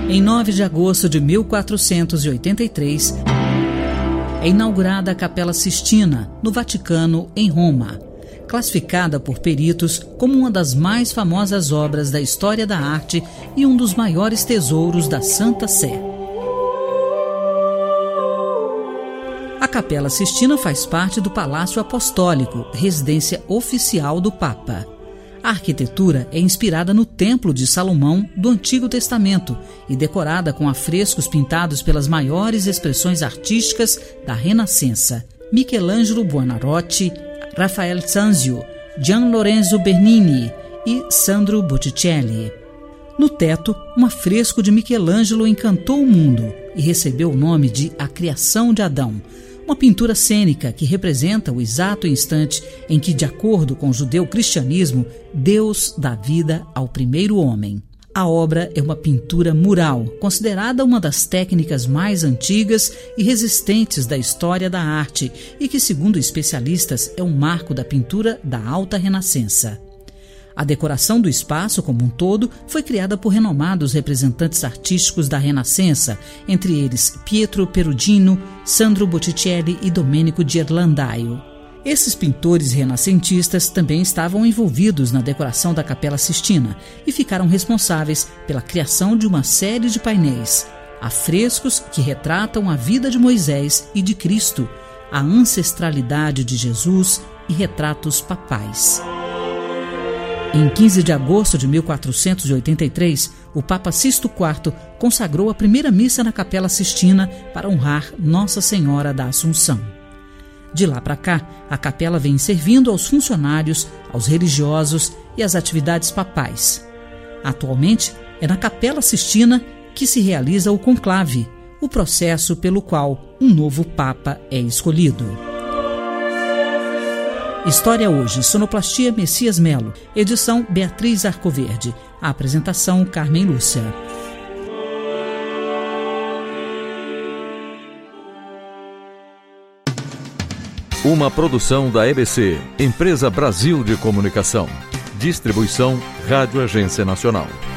Em 9 de agosto de 1483, é inaugurada a Capela Sistina, no Vaticano, em Roma, classificada por peritos como uma das mais famosas obras da história da arte e um dos maiores tesouros da Santa Sé. A Capela Sistina faz parte do Palácio Apostólico, residência oficial do Papa. A arquitetura é inspirada no Templo de Salomão do Antigo Testamento e decorada com afrescos pintados pelas maiores expressões artísticas da Renascença: Michelangelo Buonarroti, Rafael Sanzio, Gian Lorenzo Bernini e Sandro Botticelli. No teto, um afresco de Michelangelo encantou o mundo e recebeu o nome de A Criação de Adão, uma pintura cênica que representa o exato instante em que, de acordo com o judeu-cristianismo, Deus dá vida ao primeiro homem. A obra é uma pintura mural, considerada uma das técnicas mais antigas e resistentes da história da arte e que, segundo especialistas, é um marco da pintura da Alta Renascença. A decoração do espaço como um todo foi criada por renomados representantes artísticos da Renascença, entre eles Pietro Perugino, Sandro Botticelli e Domenico Ghirlandaio. Esses pintores renascentistas também estavam envolvidos na decoração da Capela Sistina e ficaram responsáveis pela criação de uma série de painéis, afrescos que retratam a vida de Moisés e de Cristo, a ancestralidade de Jesus e retratos papais. Em 15 de agosto de 1483, o Papa Sisto IV consagrou a primeira missa na Capela Sistina para honrar Nossa Senhora da Assunção. De lá para cá, a capela vem servindo aos funcionários, aos religiosos e às atividades papais. Atualmente, é na Capela Sistina que se realiza o conclave, o processo pelo qual um novo Papa é escolhido. História Hoje, sonoplastia Messias Melo, edição Beatriz Arcoverde, a apresentação Carmen Lúcia. Uma produção da EBC, Empresa Brasil de Comunicação. Distribuição Rádio Agência Nacional.